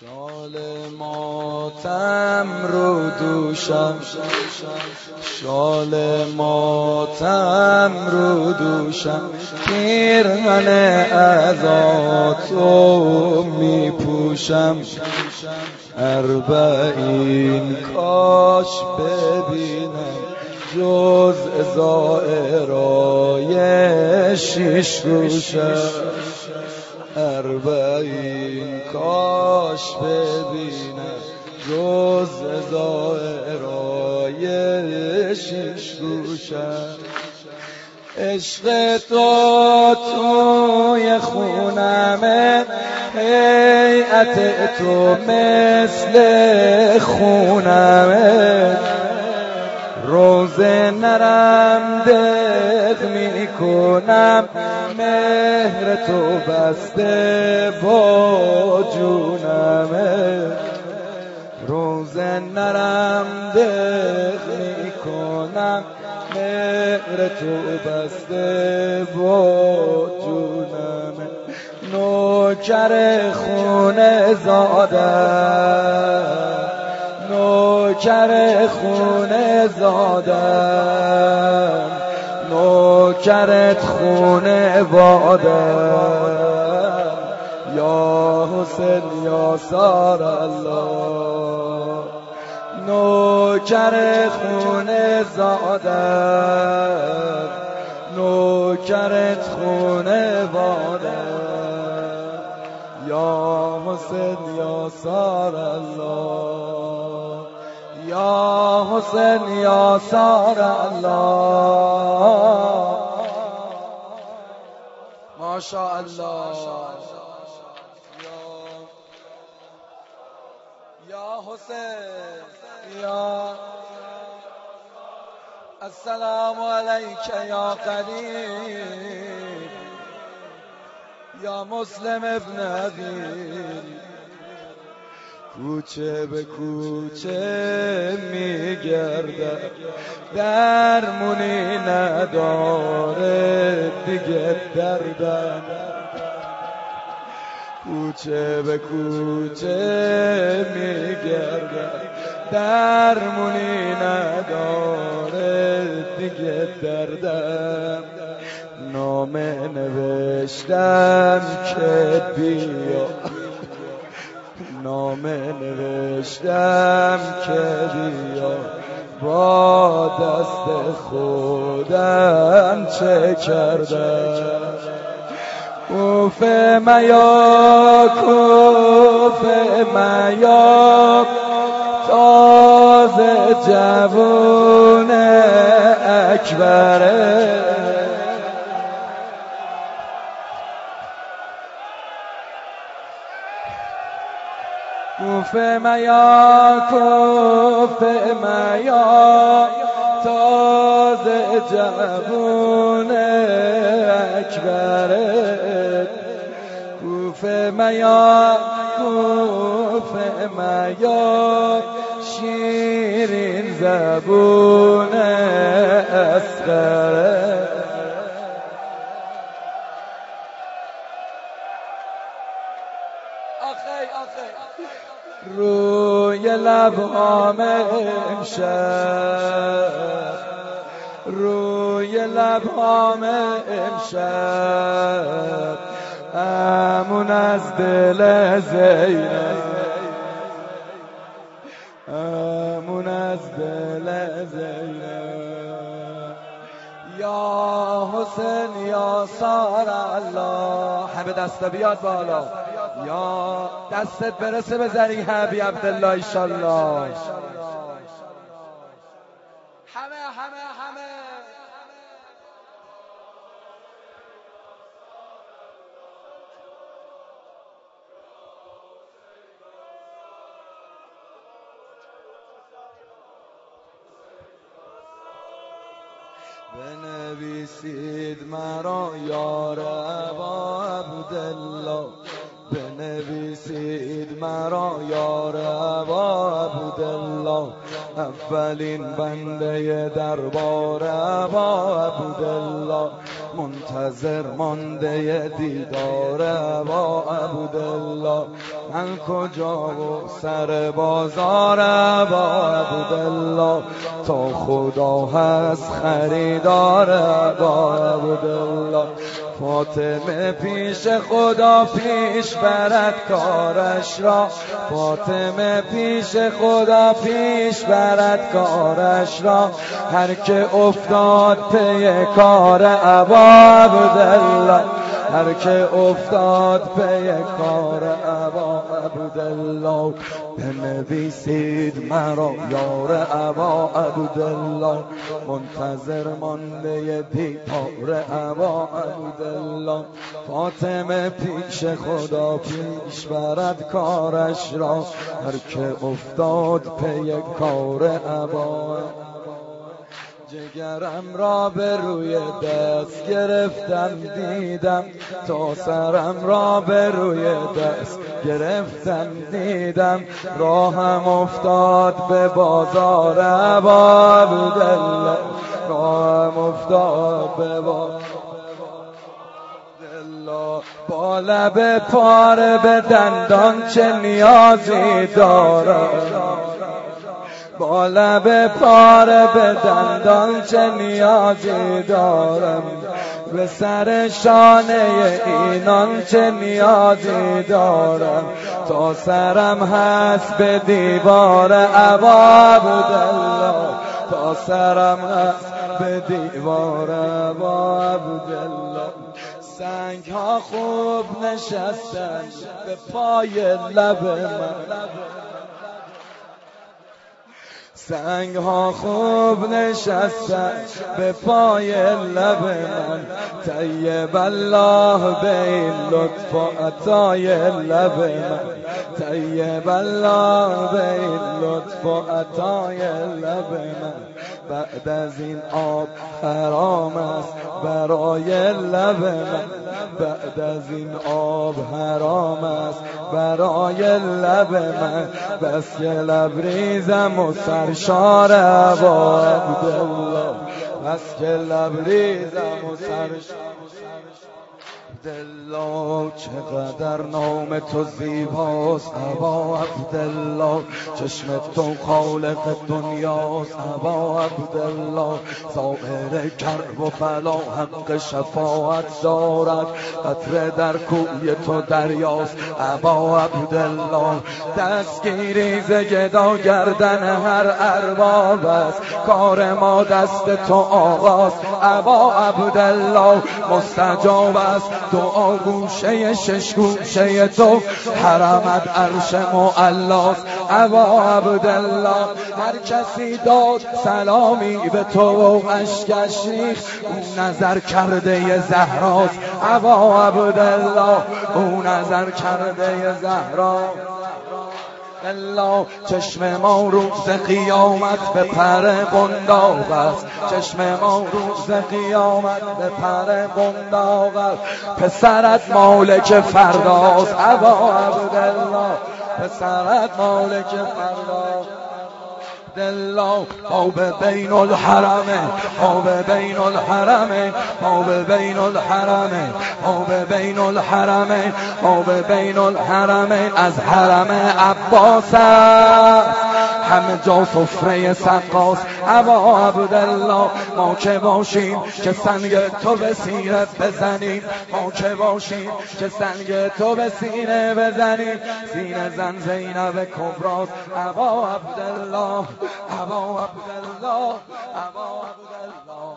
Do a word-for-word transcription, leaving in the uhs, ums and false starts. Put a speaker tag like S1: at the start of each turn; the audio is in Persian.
S1: شال ماتم رو دوشم، شال ماتم رو دوشم، پیرهن عزاتو می پوشم. اربعین کاش ببینم جز زائرای شیش روشم. اربعین کاش ببینم جز زائرای شیش روشم. عشق تو توی خونمه، هیئت تو مثل خونمه، روزه نرم دق می کنم، مهر تو بسته با جونمه. روزه نرم دق می کنم، مهر تو بسته با جونمه. نوکر خونه زادم، نوکر خونه زادم، نوکرت خونه وادم. یا حسین یا سار الله، نوکر خونه زادم، نوکرت خونه وادم. یا حسین یا سار الله، یا حسین یا سار الله. ماشاءالله. یا حسین یا السلام علیک یا قریب یا مسلم ابن حبیب. کوچه به کوچه میگردم، درمونی نداره دیگه دردم. کوچه به کوچه میگردم، درمونی نداره دیگه دردم. نامه نوشتم که بیا، نامه نوشتم که بیا، با دست خودم چه کردم. کوفه میا کوفه میا، تازه جوون اکبره. کوفه میا کوفه میا، تازه جوون اکبره. کوفه میا کوفه میا، شیرین زبون اصغره. روی لبهام امشب، روی لبهام امشب، امون از دل زینب، امون از دل زینب. یا حسین یا سار الله. همه دست بیاد بالا، یا دستت برسه به ذریح ابی عبدالله ایشالله. همه همه همه بنویسید مرا یار ابا عبدالله، بنویسید مرا یار ابا عبدالله. اولین بنده دربار ابا عبدالله، منتظر مانده دیدار ابا عبدالله. من کجا و سر بازار ابا عبدالله، تا خدا هست خریدار ابا عبدالله. فاطمه پیش خدا پیش برد کارش را، فاطمه پیش خدا پیش برد کارش را. هر که افتاد پی کار ابا عبدالله، هر که افتاد پی کار ابا عبدالله. بنویسید مرا یار ابا عبدالله، منتظر مانده دیدار ابا عبدالله. فاطمه پیش خدا پیش برد کارش را، هر که افتاد پی کار ابا. جگرم را به روی دست گرفتم دیدم، تا سرم را به روی دست گرفتم دیدم. راهم افتاد به بازار ابا عبدالله، راهم افتاد به بازار عبدالله. با لب پاره به دندان چه نیازی دارم، با لب پاره به دندان چه نیازی دارم. به سر شانه اینان چه نیازی دارم، تا سرم هست به دیوار ابا عبدالله، تا سرم هست به دیوار ابا عبدالله. سنگ ها خوب نشستن به پای لب من، سنگ ها خوب نشستن به پای لب من. طیب الله به این لطف و عطای لب من، طیب الله به این لطف و عطای لب من. بعد از این آب حرام است برای لب من، بعد از این آب حرام است برای لب من. بس که لبریزم و سرشار ابا عبدالله، بس که لبریزم و سرشار عبدالله. چقدر نام تو زیباست ابا عبدالله، چشم تو خالق دنیاست ابا عبدالله. ظاهر کرب و بلا حق شفاعت دارد، قطره در کوی تو دریاست ابا عبدالله. دستگیری ز گدا گردن هر ارباب است، کار ما دست تو آغاست ابا عبدالله. مستجاب است دعا گوشه شش گوشه تو، حرمت عرش معلاست ابا عبدالله. هر کسی داد سلامی به تو و اشکش ریخت، او نظر کرده زهراست ابا عبدالله، او نظر کرده زهرا. الله چشم ما روز قیامت به پر قنداق است، چشم ما روز قیامت به پر قنداق است. پسرت مالک فرداست ابا عبدالله، پسرت مالک فرداست عبدالله. آب بین الحرمه، آب بین الحرمه، آب بین الحرمه، آب بین الحرمه، آب بین الحرمه. از حرم عباس است همه جا سفره سقاست ابا عبدالله. ما که باشیم که سنگ تو به سینه بزنیم، ما که باشیم که سنگ تو به سینه بزنیم. سینه زن زینب کبراست ابا عبدالله، ابا عبدالله، ابا عبدالله.